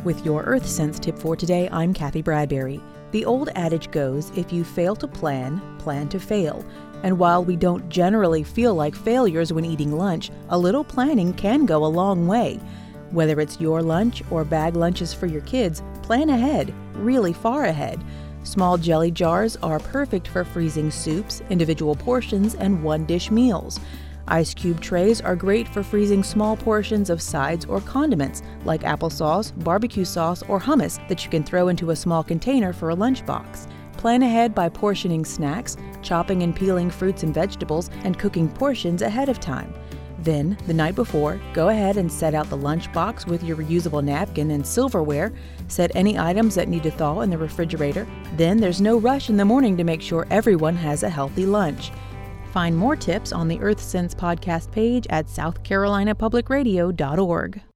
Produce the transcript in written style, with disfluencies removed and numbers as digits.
With your Earth Sense tip for today, I'm Kathy Bradbury. The old adage goes, if you fail to plan, plan to fail. And while we don't generally feel like failures when eating lunch, a little planning can go a long way. Whether it's your lunch or bag lunches for your kids, plan ahead, really far ahead. Small jelly jars are perfect for freezing soups, individual portions, and one-dish meals. Ice cube trays are great for freezing small portions of sides or condiments like applesauce, barbecue sauce, or hummus that you can throw into a small container for a lunchbox. Plan ahead by portioning snacks, chopping and peeling fruits and vegetables, and cooking portions ahead of time. Then, the night before, go ahead and set out the lunchbox with your reusable napkin and silverware. Set any items that need to thaw in the refrigerator. Then there's no rush in the morning to make sure everyone has a healthy lunch. Find more tips on the Earth Sense podcast page at southcarolinapublicradio.org.